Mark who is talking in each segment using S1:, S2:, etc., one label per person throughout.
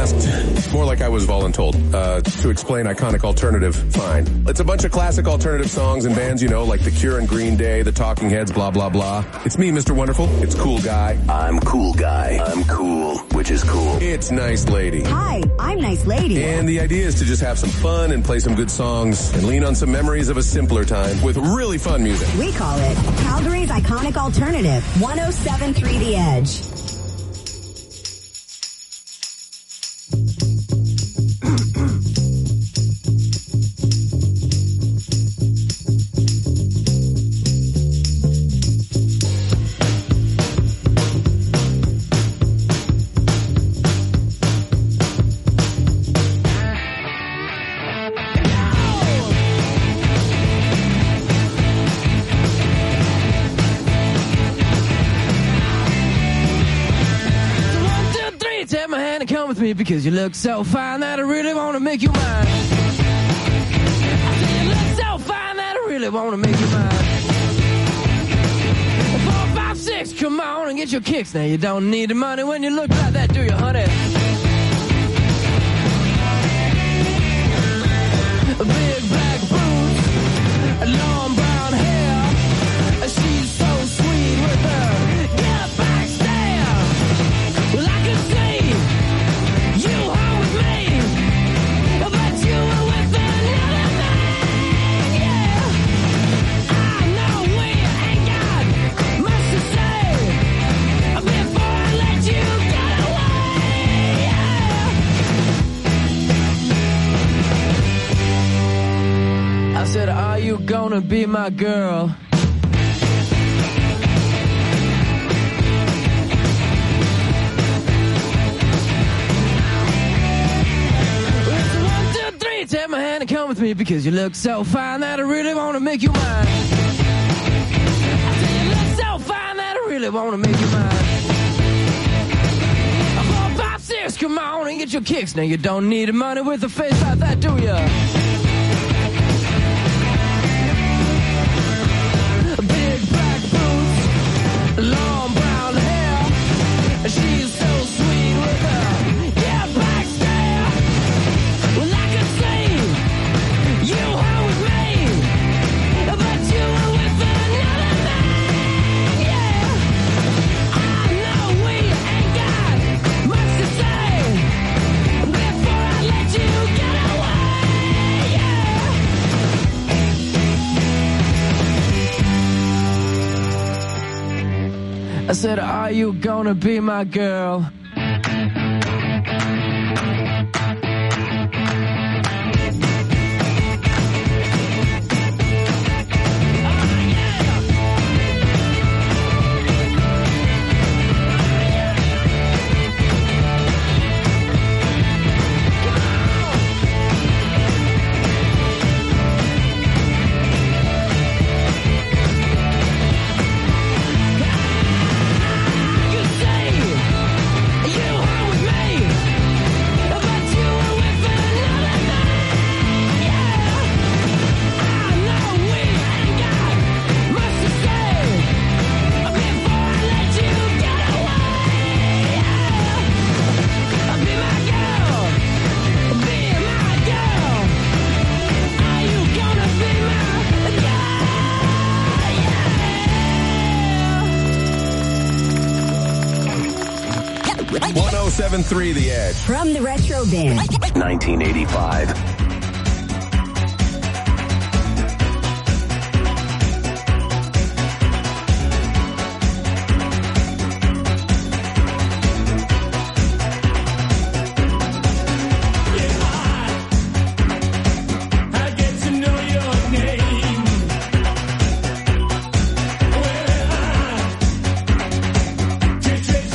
S1: asked, more like I was voluntold, to explain iconic alternative, fine. It's a bunch of classic alternative songs and bands, you know, like The Cure and Green Day, The Talking Heads, blah, blah, blah. It's me, Mr. Wonderful. It's Cool Guy.
S2: I'm Cool Guy. I'm cool, which is cool.
S1: It's Nice Lady.
S3: Hi, I'm Nice Lady.
S1: And the idea is to just have some fun and play some good songs and lean on some memories of a simpler time with really fun music.
S3: We call it Calgary's Iconic Alternative, 107.3 The Edge.
S4: Because you look so fine that I really want to make you mine. I say you look so fine that I really want to make you mine. 4, 5, 6, come on and get your kicks. Now you don't need the money when you look like that, do you, honey? Big black boots, long brown hair. She's so sweet with her get back stare. Well, I can see you home with me, but you were with another man, yeah. I know we ain't got much to say before I let you get away, yeah. I said, are you gonna be my girl? Take my hand and come with me because you look so fine that I really want to make you mine. I say you look so fine that I really want to make you mine. 4, 5, 6, come on and get your kicks. Now you don't need the money with a face like that, do ya? Big black boots, long brown hair. She's so sweet with her yeah, back stare. Well, I can see you home with me, but you were with another man, yeah. I know we ain't got much to say before I let you get away, yeah. I said, are you gonna be my girl?
S1: The Edge.
S3: From the Retro Bin.
S2: 1985.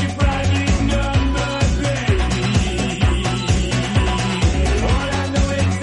S5: All I know is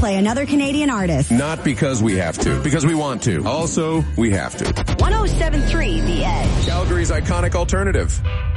S3: play another Canadian artist.
S1: Not because we have to, because we want to. Also, we have to.
S3: 107.3 The Edge.
S1: Calgary's iconic alternative.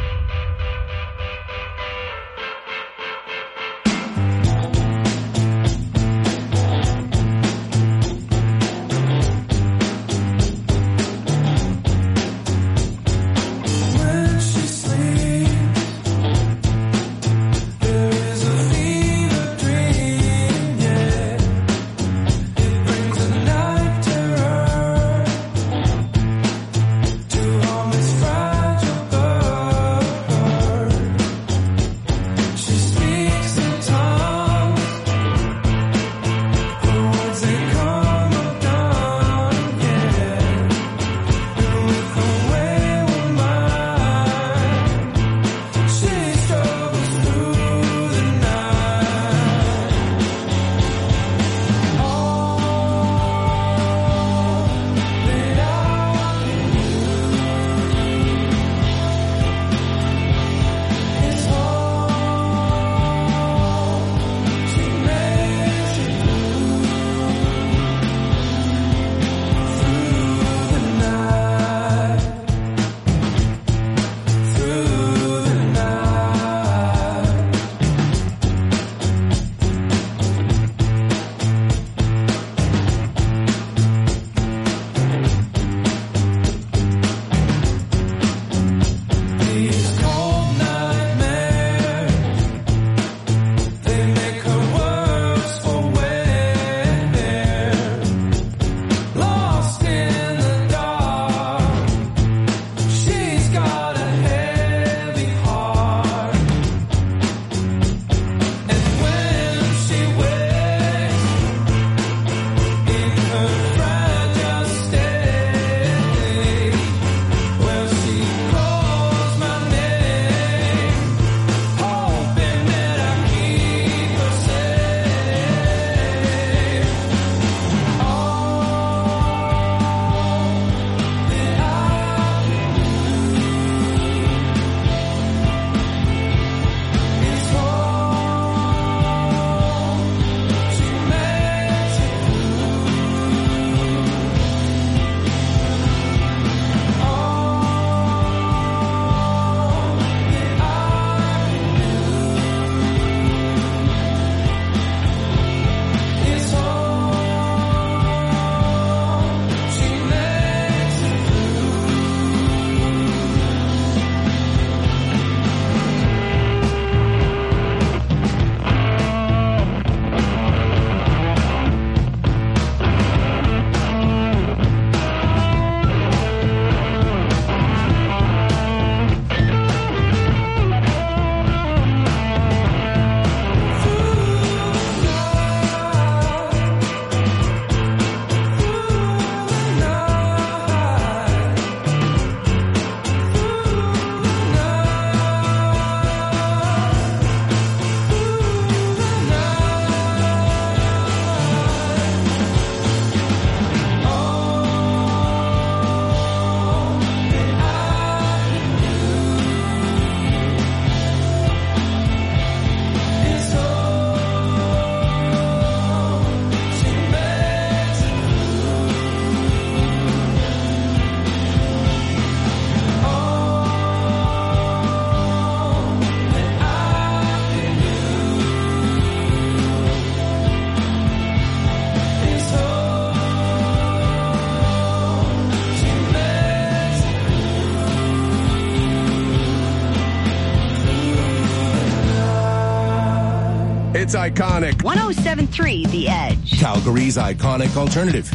S1: It's iconic.
S3: 107.3 The Edge.
S5: Calgary's iconic alternative.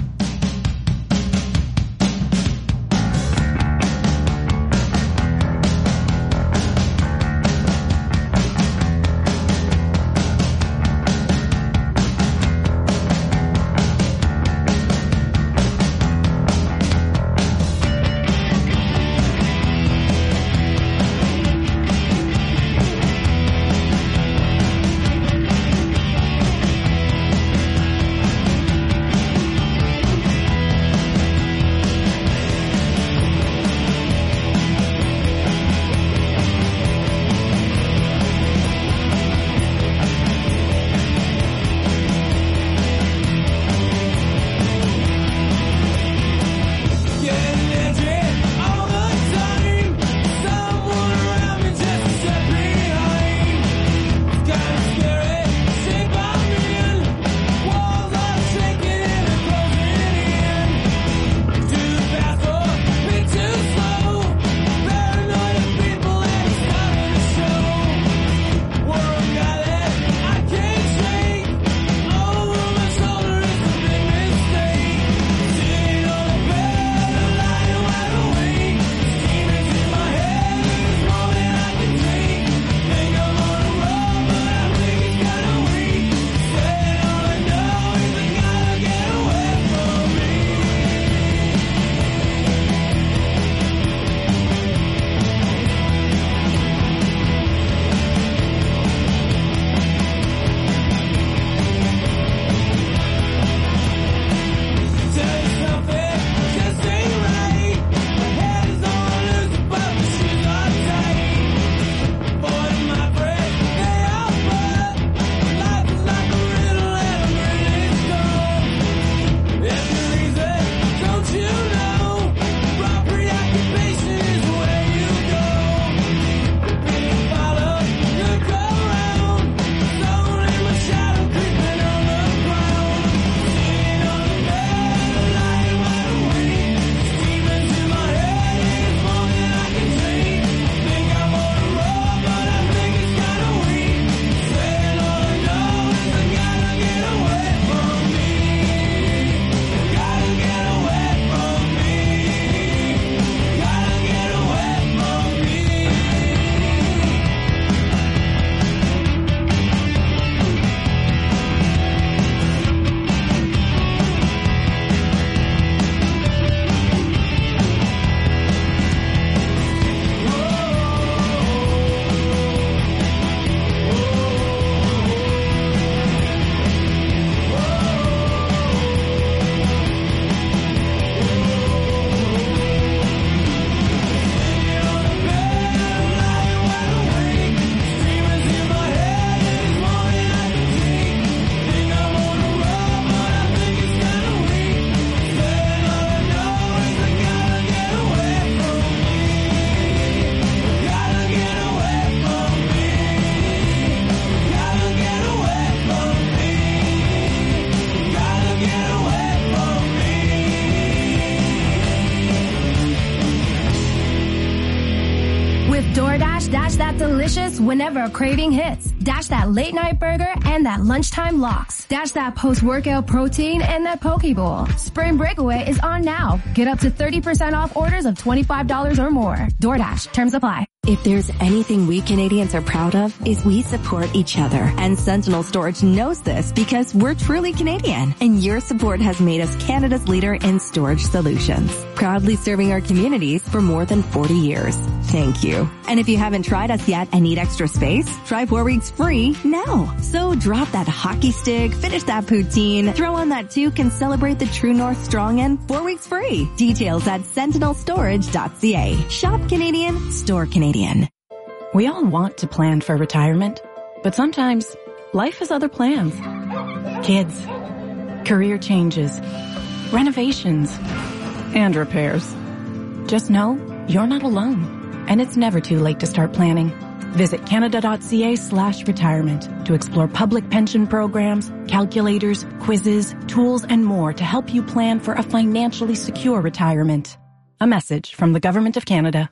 S6: Dash that delicious whenever a craving hits. Dash that late night burger and that lunchtime lox. Dash that post-workout protein and that poke bowl. Spring Breakaway is on now. Get up to 30% off orders of $25 or more. DoorDash. Terms apply.
S7: If there's anything we Canadians are proud of, is we support each other. And Sentinel Storage knows this because we're truly Canadian. And your support has made us Canada's leader in storage solutions. Proudly serving our communities for more than 40 years. Thank you. And if you haven't tried us yet and need extra space, try 4 weeks free now. So drop that hockey stick, finish that poutine, throw on that toque and celebrate the True North Strong End 4 weeks free. Details at sentinelstorage.ca. Shop Canadian, store Canadian.
S8: We all want to plan for retirement, but sometimes life has other plans. Kids, career changes, renovations, and repairs. Just know you're not alone, and it's never too late to start planning. Visit canada.ca/retirement to explore public pension programs, calculators, quizzes, tools, and more to help you plan for a financially secure retirement. A message from the Government of Canada.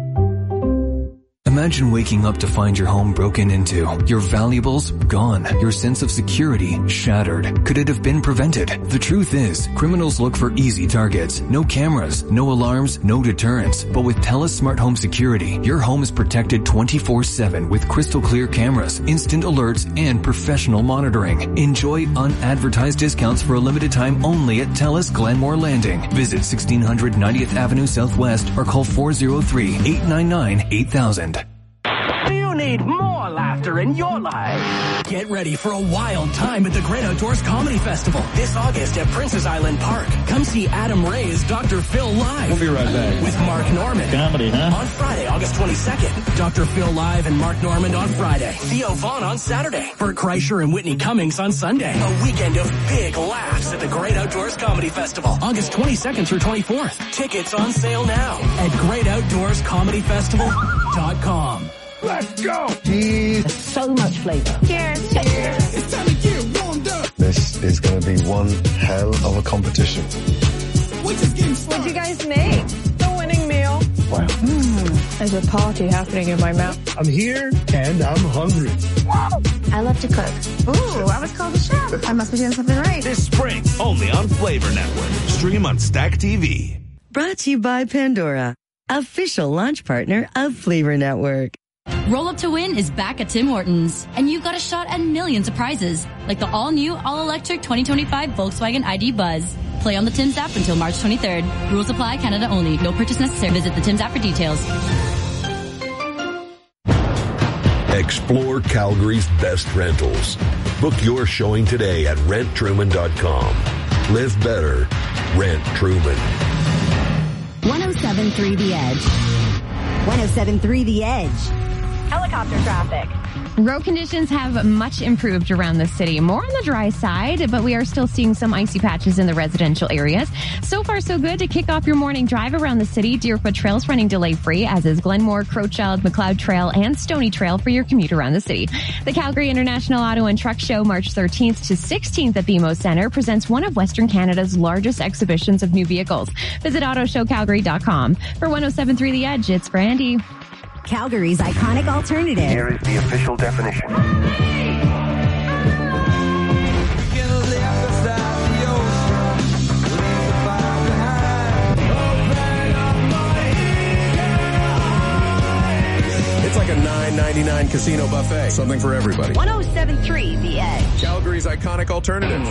S9: Imagine waking up to find your home broken into, your valuables gone, your sense of security shattered. Could it have been prevented? The truth is, criminals look for easy targets. No cameras, no alarms, no deterrents. But with TELUS Smart Home Security, your home is protected 24/7 with crystal clear cameras, instant alerts, and professional monitoring. Enjoy unadvertised discounts for a limited time only at TELUS Glenmore Landing. Visit 1600 90th Avenue Southwest or call 403-899-8000.
S10: Do you need more laughter in your life? Get ready for a wild time at the Great Outdoors Comedy Festival this August at Princess Island Park. Come see Adam Ray's Dr. Phil live.
S11: We'll be right back.
S10: With Mark Normand.
S11: Comedy, huh?
S10: On Friday, August 22nd. Dr. Phil live and Mark Normand on Friday. Theo Vaughn on Saturday. Bert Kreischer and Whitney Cummings on Sunday. A weekend of big laughs at the Great Outdoors Comedy Festival. August 22nd through 24th. Tickets on sale now at greatoutdoorscomedyfestival.com.
S11: Let's go!
S12: Cheese. So much flavor.
S11: Cheers. Cheers. It's time to get warmed up.
S13: This is going to be one hell of a competition.
S11: We're just getting started.
S14: What'd you guys make? The winning meal.
S13: Wow.
S14: There's a party happening in my mouth.
S13: I'm here and I'm hungry.
S14: I love to cook. Ooh, I was called a chef. I must be doing something right.
S15: This spring, only on Flavor Network. Stream on Stack TV.
S16: Brought to you by Pandora, official launch partner of Flavor Network.
S17: Roll Up to Win is back at Tim Hortons, and you've got a shot at millions of prizes, like the all-new, all-electric 2025 Volkswagen ID Buzz. Play on the Tim's app until March 23rd. Rules apply, Canada only. No purchase necessary. Visit the Tim's app for details.
S18: Explore Calgary's best rentals. Book your showing today at renttruman.com. Live better. Rent Truman.
S3: 107.3 The Edge. 107.3 The Edge.
S19: Helicopter traffic.
S20: Road conditions have much improved around the city. More on the dry side, but we are still seeing some icy patches in the residential areas. So far, so good to kick off your morning drive around the city. Deerfoot Trail's running delay-free, as is Glenmore, Crowchild, McLeod Trail, and Stony Trail for your commute around the city. The Calgary International Auto and Truck Show, March 13th to 16th at BMO Centre, presents one of Western Canada's largest exhibitions of new vehicles. Visit autoshowcalgary.com. For 107.3 The Edge, it's Brandy.
S3: Calgary's iconic alternative.
S2: Here is the official definition.
S1: It's like a $9.99 casino buffet. Something for everybody.
S3: 107.3 The Edge.
S1: Calgary's iconic alternative.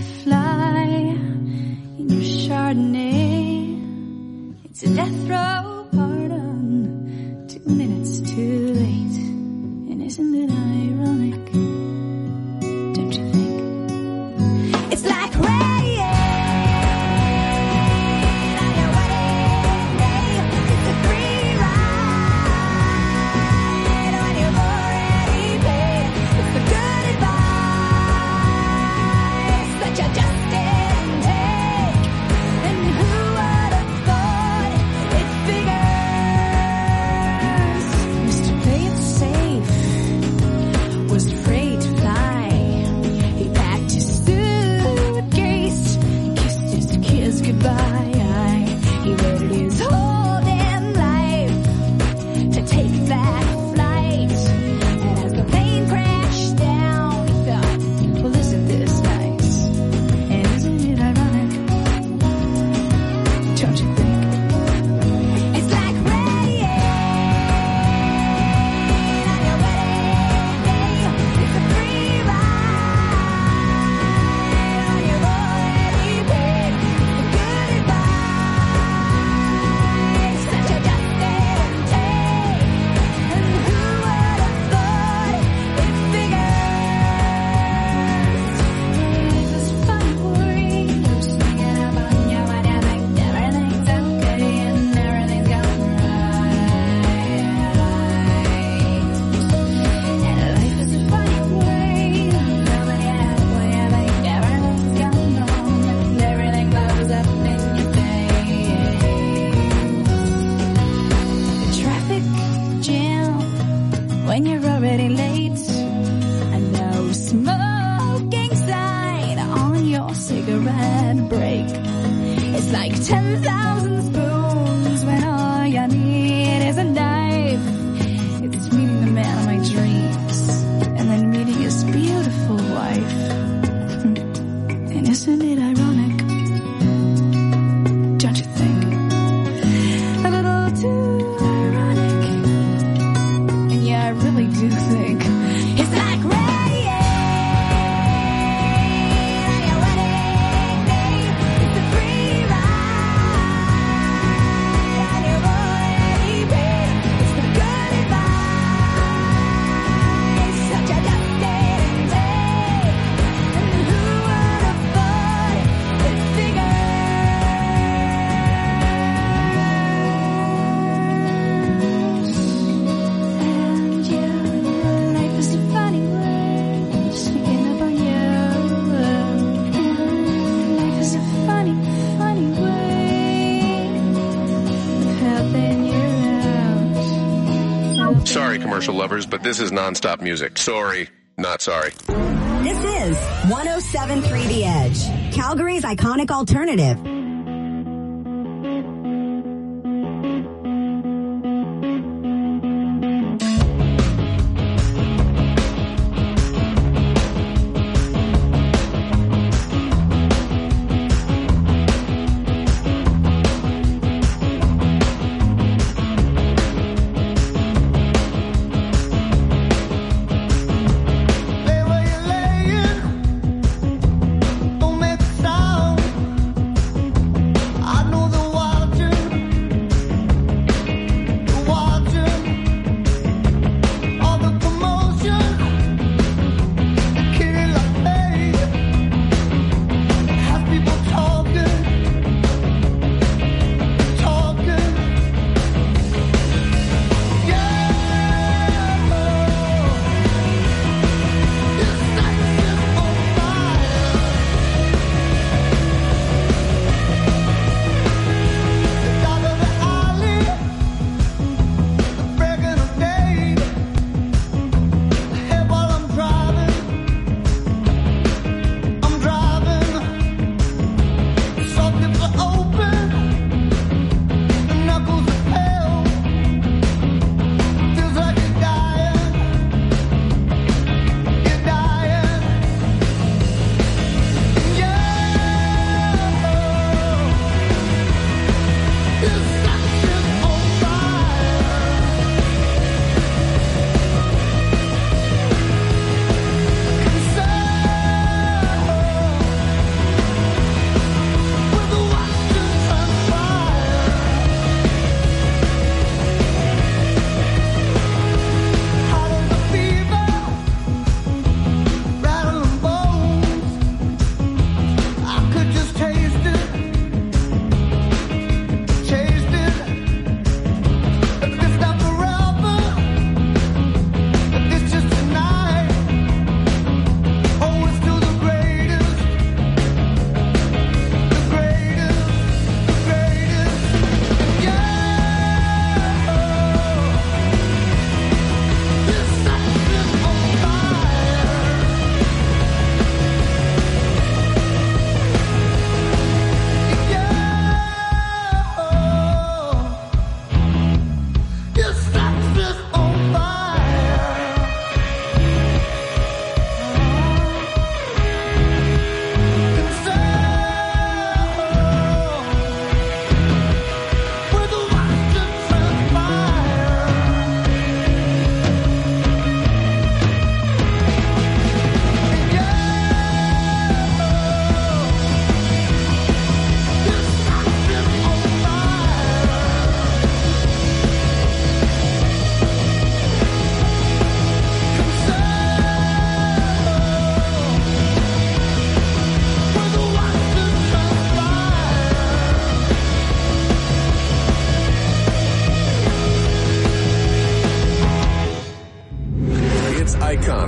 S21: fly in your Chardonnay. It's a death row pardon, 2 minutes too late. And isn't it ironic? Don't you think? It's like rain on your wedding day. It's a free ride when you've already paid. It's the good advice that you just didn't take. And who would have thought it figures? Mr. Play It Safe was afraid to fly. He packed his suitcase, kissed his kids goodbye. He waited his whole damn life to take that flight. And as the plane crashed down, he thought, well, isn't this nice? And isn't it ironic? Don't you think? It's like rain on your wedding day. It's a free ride when you've already paid. The good advice that you just didn't take. And who would have thought it figures? Life is fun for you, swinging up on you when you think everything's okay and everything's going right. And life is a funny way, coming out when you think everything's going wrong and everything blows up in your face. The traffic jam when you're already late, and no smoking sign on your cigarette break. It's like 10,000 spoons when all you need is a knife. It's meeting the man of my dreams and then meeting his beautiful wife. And isn't it ironic? Don't you think? A little too ironic. And yeah, I really do think it's like rain on your wedding day. It's a free ride and you've already paid. It's the good advice that you just didn't take. And who would have thought it figures? And yeah, life is a funny way, sneaking up on you. Life is a funny, funny way of helping you out.
S1: Sorry, commercial lovers, but this is nonstop music. Sorry, not sorry.
S3: This is 107.3 The Edge, Calgary's iconic alternative.
S11: Lay where you're laying, don't make a sound.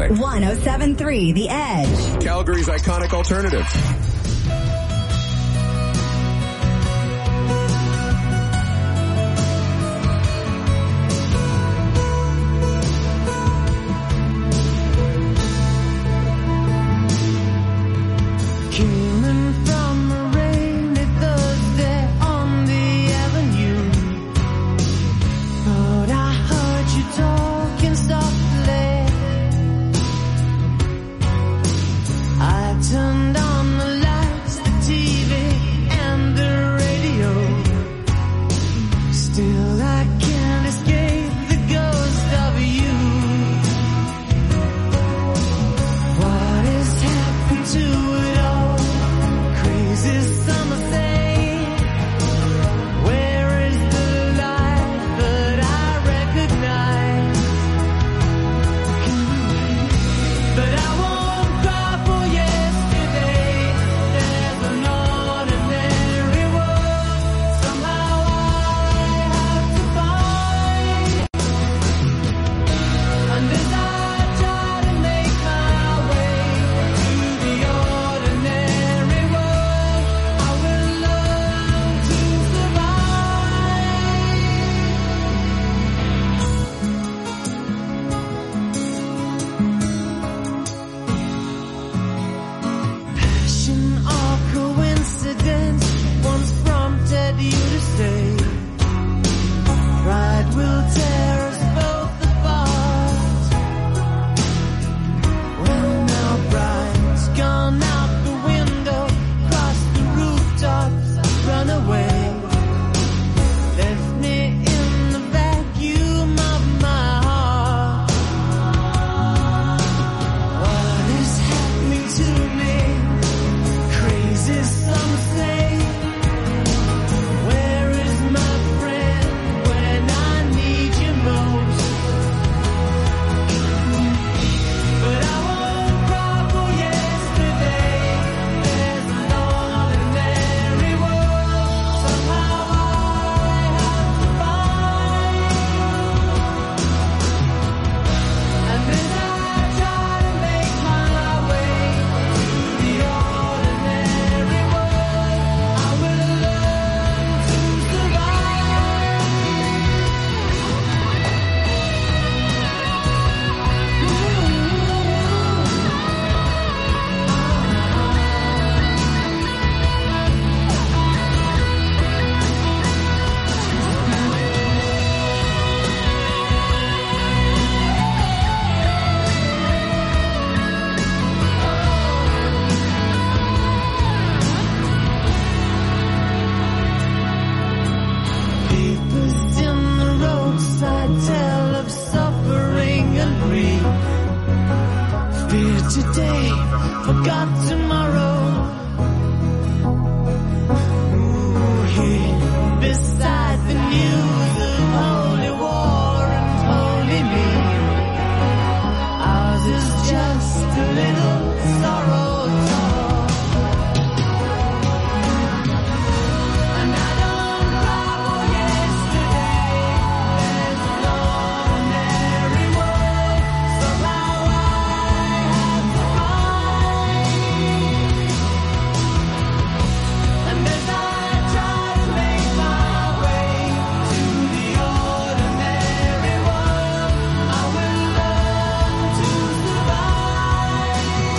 S1: iconic.
S3: 107.3 The Edge.
S1: Calgary's iconic alternative.
S4: Turned on the lights, the TV, and the radio. Still I can't escape the ghost of you. What has happened to it all? Crazy summer thing. Where is the light that I recognize? But I won't cry for yesterday. There's an ordinary world somehow I have to find. And as I try to make my way to the ordinary world, I will learn to survive. Passion or coincidence once prompted you to stay. Pride will tear us both apart. Well, now pride's gone out the window, crossed the rooftops, run away. Left me in the vacuum of my heart. What is happening to me? Crazy some say. Where is my friend when I need you most? But I won't cry for yesterday. There's an ordinary world somehow I have to find. And as I try to make my way to the ordinary world, I will learn to Papers in the roadside tell of suffering and grief. Fear today, forgot tomorrow. Ooh, here beside the news of holy war and holy me. Ours is just a little sorrow talk. And I don't cry for yesterday. There's an ordinary world somehow I have to find. And as I try to make my way to the ordinary world, I will learn to survive.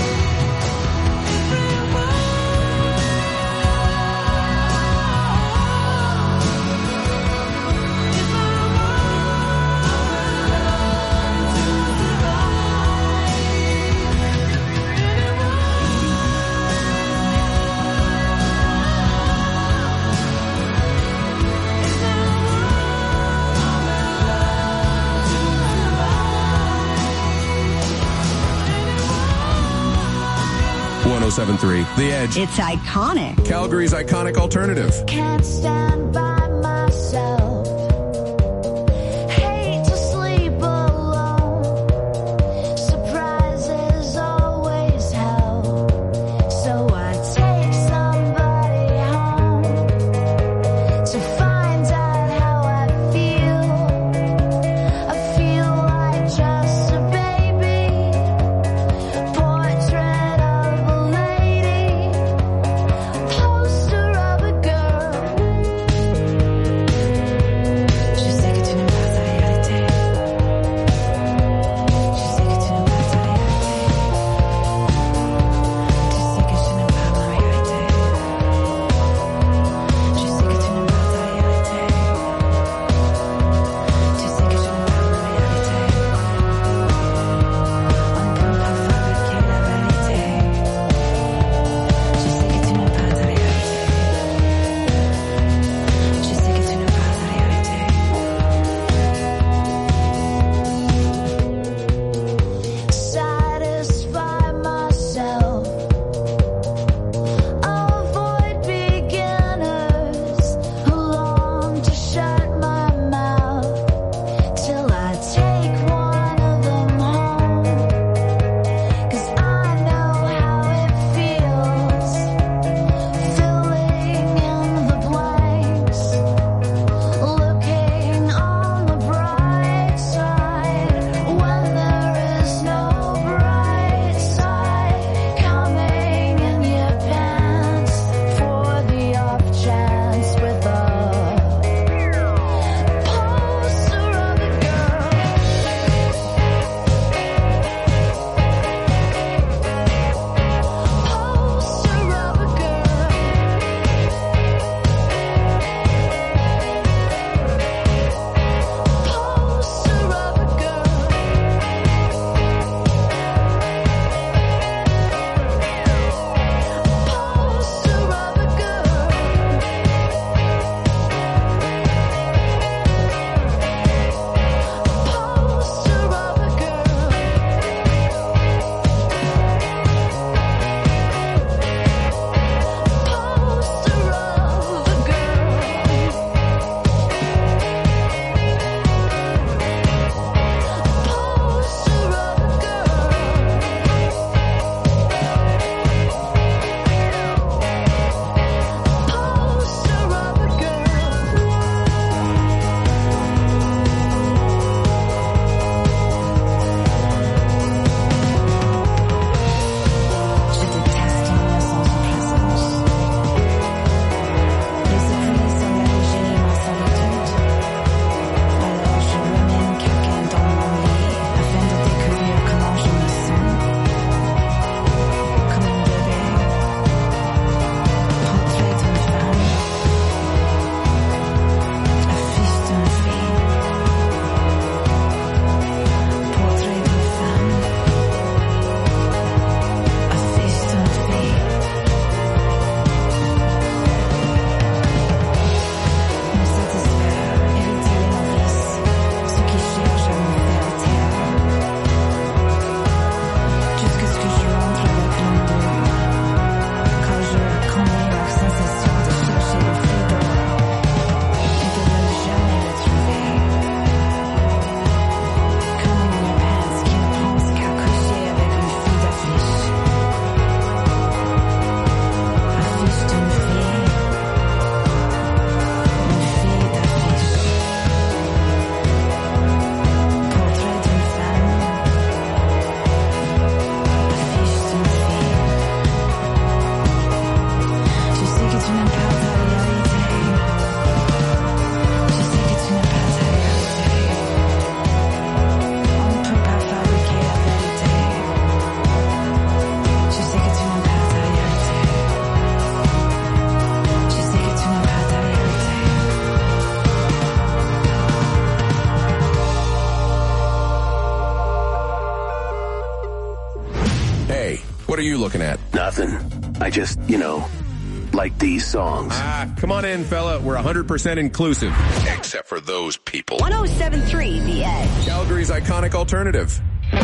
S1: The Edge.
S3: It's iconic.
S1: Calgary's iconic alternative.
S21: Can't stand by myself. Hate to sleep alone. Surprises always help. So I take somebody home to find out how I feel. I feel like just a baby.
S1: What are you looking at?
S2: Nothing. I just, like these songs.
S1: Come on in, fella. We're 100% inclusive. Except for those people.
S3: 107.3 The Edge.
S1: Calgary's iconic alternative.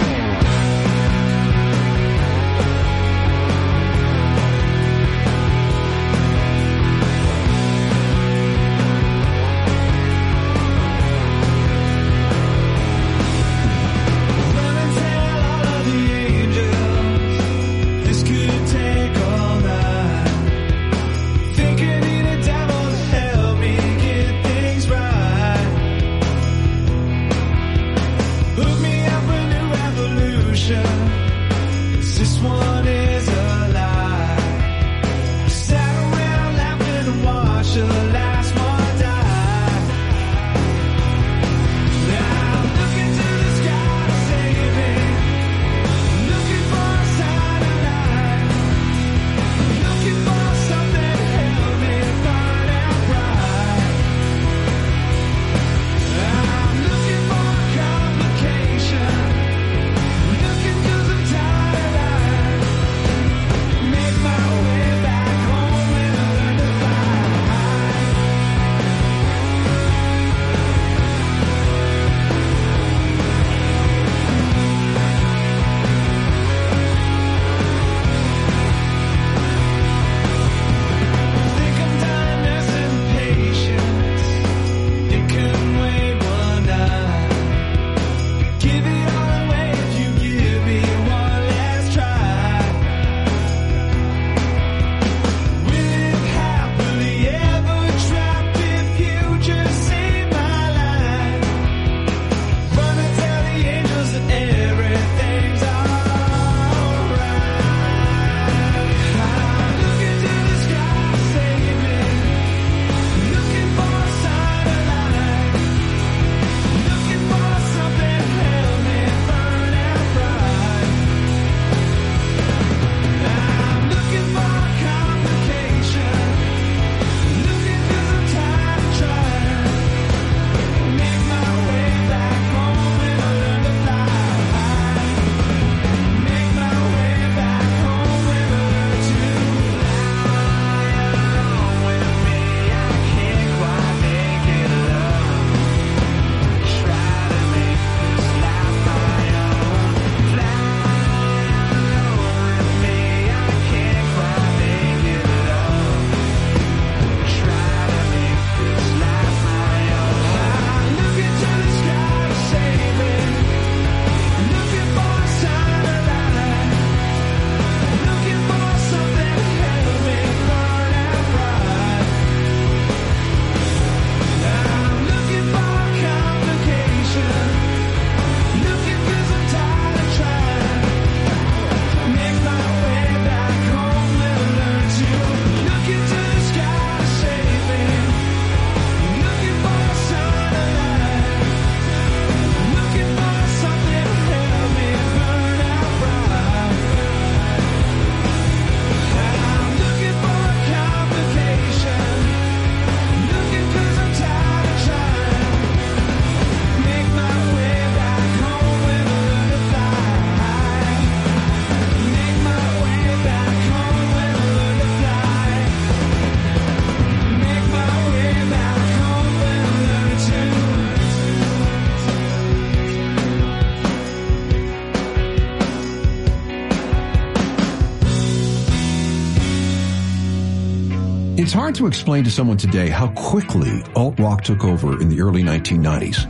S5: It's hard to explain to someone today how quickly alt-rock took over in the early 1990s.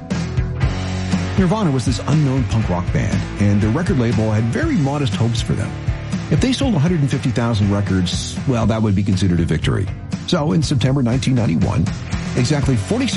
S5: Nirvana was this unknown punk rock band, and their record label had very modest hopes for them. If they sold 150,000 records, well, that would be considered a victory. So in September 1991, exactly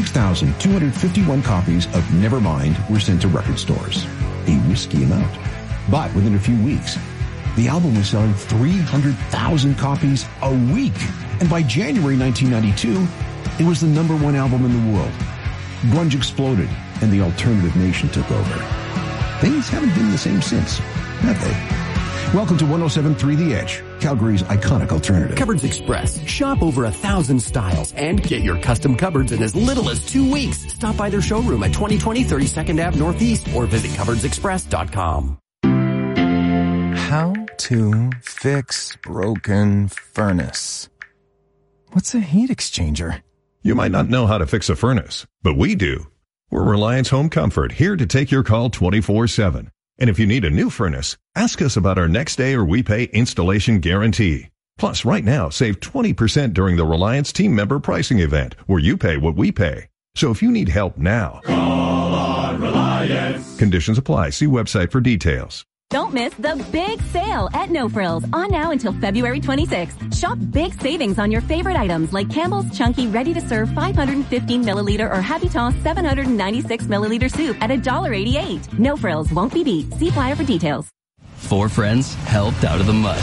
S5: 46,251 copies of Nevermind were sent to record stores. A risky amount. But within a few weeks, the album was selling 300,000 copies a week. And by January 1992, it was the #1 album in the world. Grunge exploded, and the alternative nation took over. Things haven't been the same since, have they? Welcome to 107.3 The Edge, Calgary's iconic alternative.
S10: Cupboards Express. Shop over 1,000 styles and get your custom cupboards in as little as 2 weeks. Stop by their showroom at 2020 32nd Ave Northeast or visit cupboardsexpress.com.
S6: How to fix broken furnace. What's a heat exchanger?
S22: You might not know how to fix a furnace, but we do. We're Reliance Home Comfort, here to take your call 24/7. And if you need a new furnace, ask us about our next day or we pay installation guarantee. Plus, right now, save 20% during the Reliance team member pricing event, where you pay what we pay. So if you need help now, call on Reliance. Conditions apply. See website for details.
S23: Don't miss the big sale at No Frills, on now until February 26th. Shop big savings on your favorite items like Campbell's Chunky ready-to-serve 515 milliliter or Happy Toss 796 milliliter soup at $1.88. No Frills won't be beat. See flyer for details.
S10: 4 friends helped out of the mud.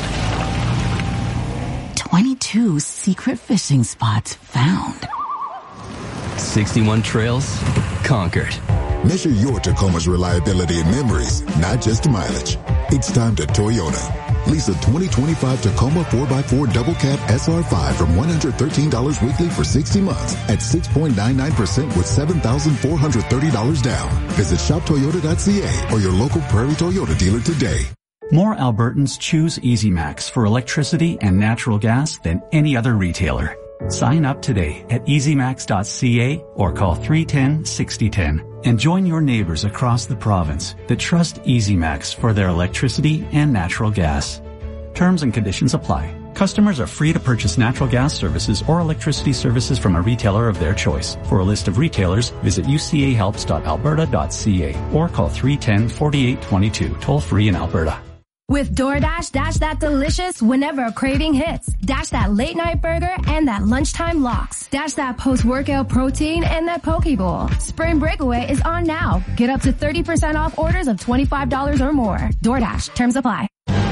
S24: 22 secret fishing spots found.
S10: 61 trails conquered.
S25: Measure your Tacoma's reliability and memories, not just mileage. It's time to Toyota. Lease a 2025 Tacoma 4x4 double cab SR5 from $113 weekly for 60 months at 6.99% with $7,430 down. Visit shoptoyota.ca or your local Prairie Toyota dealer today.
S26: More Albertans choose EasyMax for electricity and natural gas than any other retailer. Sign up today at easymax.ca or call 310-6010 and join your neighbors across the province that trust EasyMax for their electricity and natural gas. Terms and conditions apply. Customers are free to purchase natural gas services or electricity services from a retailer of their choice. For a list of retailers, visit ucahelps.alberta.ca or call 310-4822, toll free in Alberta.
S27: With DoorDash, dash that delicious whenever a craving hits. Dash that late night burger and that lunchtime lox. Dash that post-workout protein and that poke bowl. Spring Breakaway is on now. Get up to 30% off orders of $25 or more. DoorDash. Terms apply.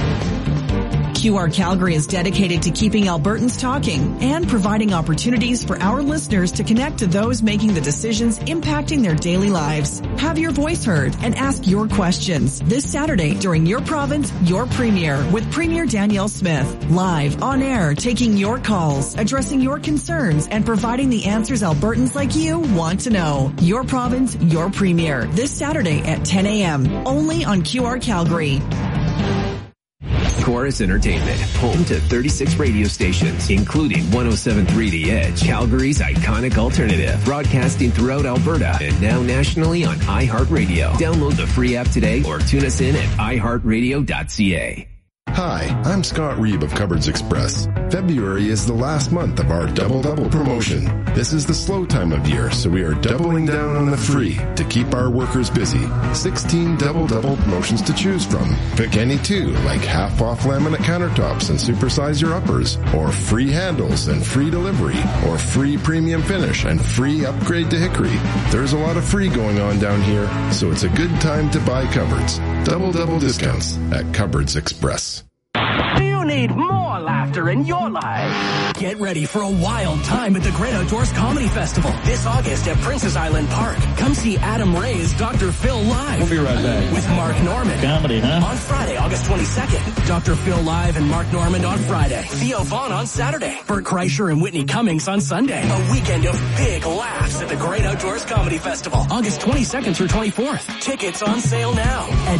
S28: QR Calgary is dedicated to keeping Albertans talking and providing opportunities for our listeners to connect to those making the decisions impacting their daily lives. Have your voice heard and ask your questions this Saturday during Your Province, Your Premier with Premier Danielle Smith. Live, on air, taking your calls, addressing your concerns, and providing the answers Albertans like you want to know. Your Province, Your Premier this Saturday at 10 a.m. only on QR Calgary.
S29: Chorus Entertainment, home to 36 radio stations, including 107.3 The Edge, Calgary's iconic alternative, broadcasting throughout Alberta and now nationally on iHeartRadio. Download the free app today or tune us in at iHeartRadio.ca.
S30: Hi, I'm Scott Reeb of Cupboards Express. February is the last month of our double-double promotion. This is the slow time of year, so we are doubling down on the free to keep our workers busy. 16 double-double promotions to choose from. Pick any two, like half-off laminate countertops and supersize your uppers, or free handles and free delivery, or free premium finish and free upgrade to hickory. There's a lot of free going on down here, so it's a good time to buy cupboards. Double-double discounts at Cupboards Express.
S10: Do you need more laughter in your life? Get ready for a wild time at the Great Outdoors Comedy Festival this August at Princess Island Park. Come see Adam Ray's Dr. Phil live.
S31: We'll be right back.
S10: With Mark Norman.
S31: Comedy, huh?
S10: On Friday, August 22nd. Dr. Phil live and Mark Norman on Friday. Theo Vaughn on Saturday. Bert Kreischer and Whitney Cummings on Sunday. A weekend of big laughs at the Great Outdoors Comedy Festival. August 22nd through 24th. Tickets on sale now at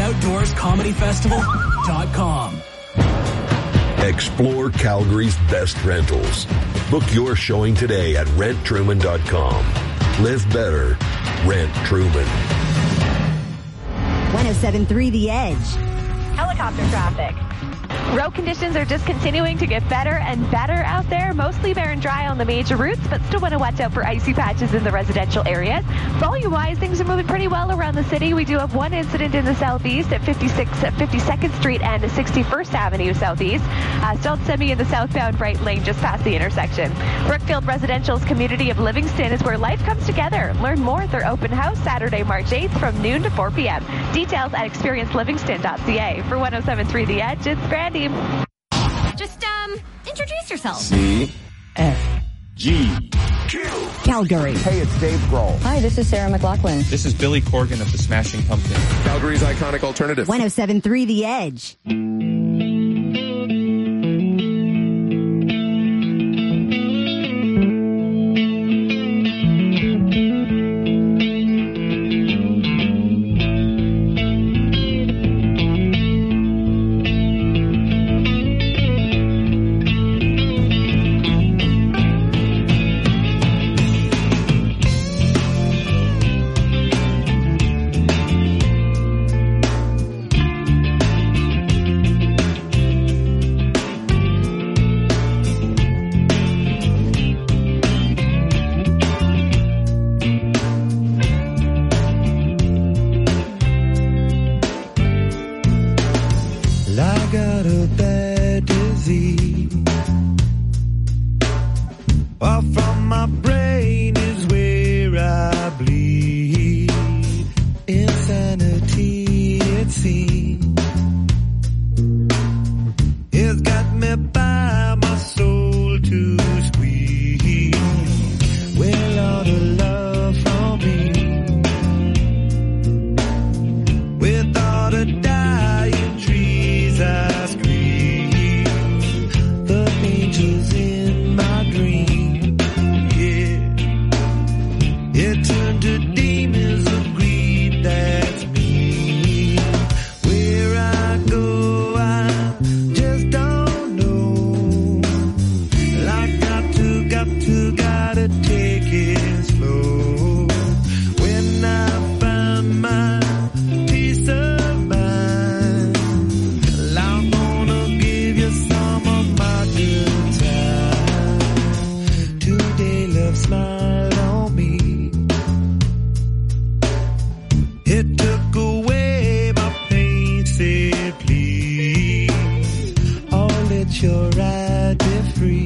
S10: greatoutdoorscomedyfestival.com.
S18: Explore Calgary's best rentals. Book your showing today at renttruman.com. Live better. Rent Truman.
S3: 107.3 The Edge.
S19: Helicopter traffic.
S20: Road conditions are just continuing to get better and better out there. Mostly bare and dry on the major routes, but still want to watch out for icy patches in the residential areas. Volume-wise, things are moving pretty well around the city. We do have one incident in the southeast at 52nd Street and 61st Avenue Southeast. Still semi in the southbound right lane just past the intersection. Brookfield Residential's community of Livingston is where life comes together. Learn more at their open house Saturday, March 8th from noon to 4 p.m. Details at experiencelivingston.ca. For 107.3 The Edge, it's Brandy.
S17: Just, introduce yourself.
S30: C-F-G-Q.
S3: Calgary.
S32: Hey, it's Dave Grohl.
S33: Hi, this is Sarah McLachlan.
S34: This is Billy Corgan of the Smashing Pumpkins.
S1: Calgary's iconic alternative.
S3: 107.3 The Edge.
S4: Far from my brain is where I bleed. Insanity, it seems. It's got me by my soul to squeeze. Well, all the love from me. With all the dying trees I scream. The angels in my dream. Yeah. It turned to demons of greed, that's me. Where I go, I just don't know. I gotta take it slow. When I find my peace of mind, I'm gonna give you some of my good time. Today love smiled on me. It took away my pain, said please, oh let your ride be free.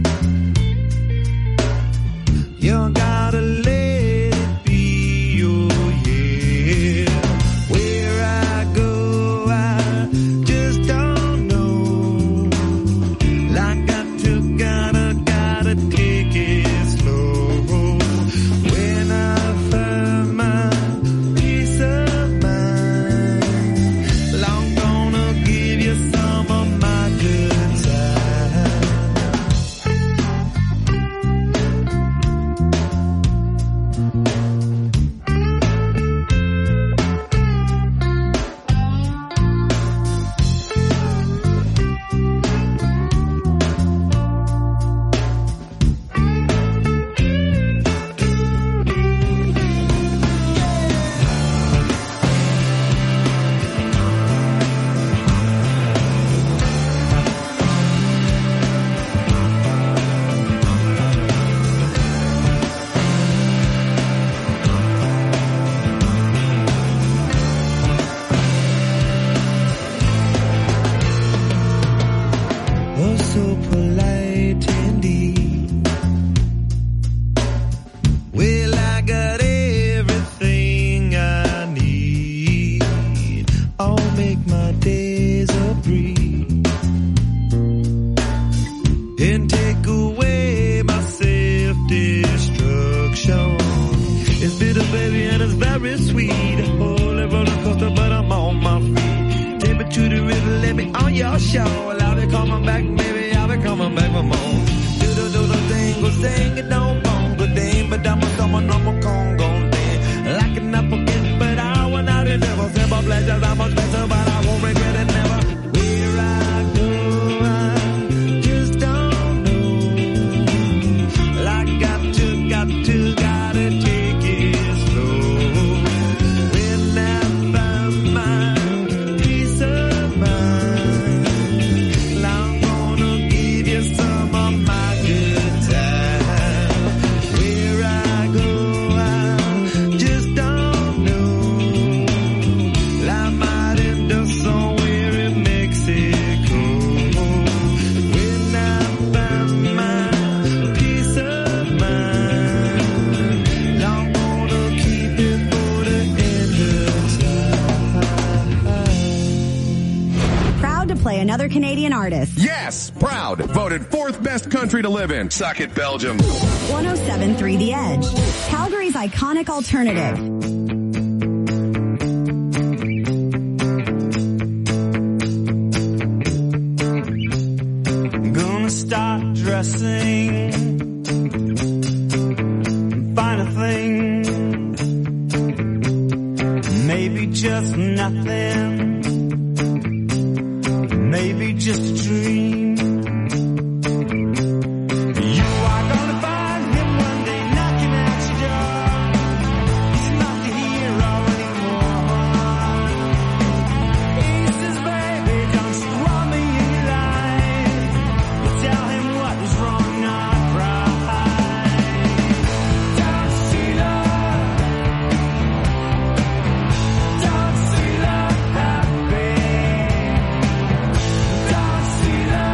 S4: You gotta let it be, oh yeah. Where I go, I just don't know. I gotta take it slow. When I find my peace of mind, I'm gonna give you some of my good time. Oh, so polite indeed. Well, I got everything I need. I'll make my days a breeze and take away my self-destruction. It's bitter, baby, and it's very sweet. Holy roller coaster, but I'm on my feet. Take me to the river, let me on your show. I'll be coming back, baby, I'll be coming back for more. Do the thing, go sing it, don't bongo ding, but I'm a coming up a Congo thing. Like an apple kid, but I want out and never simple pleasures. I'm much better, but I won't regret it never. Where I go, I just don't know. I gotta take it slow. When I find my peace of mind, I'm gonna give you some of my good time. Where I go, I just don't know. I might end up somewhere in Mexico. When I find my peace of mind, I'm gonna keep it for the end of time.
S3: Proud to play another Canadian artist.
S1: Yes, proud. Voted 4th best country to live in. Suck it, Belgium.
S3: 107.3 The Edge. Calgary's iconic alternative.
S4: Gonna start dressing, find a thing, maybe just nothing, maybe just a dream. You are gonna find him one day knocking at your door. He's not the hero anymore. He says, baby, don't you want me in your life? You tell him what is wrong, not right. Don't see love. Don't see love happy. Don't see love.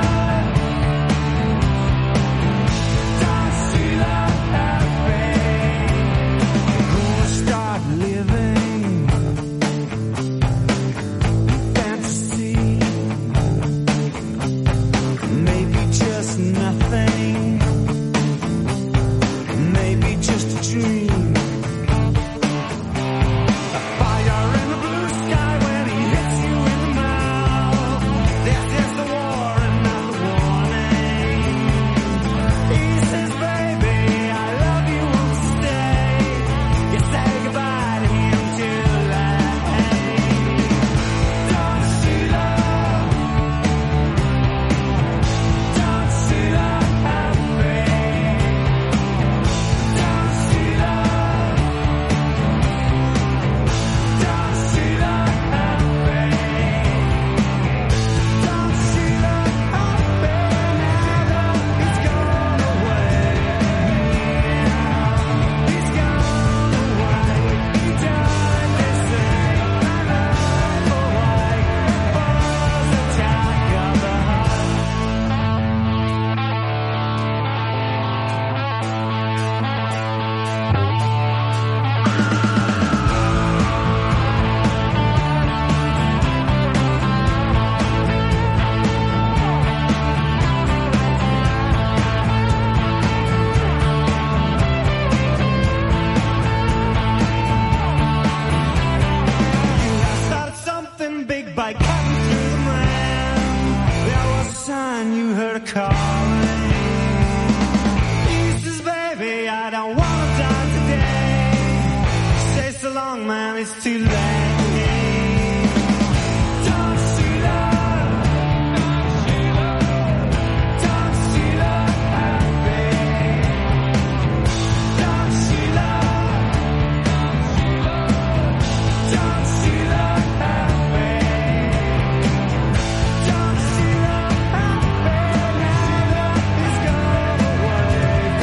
S4: See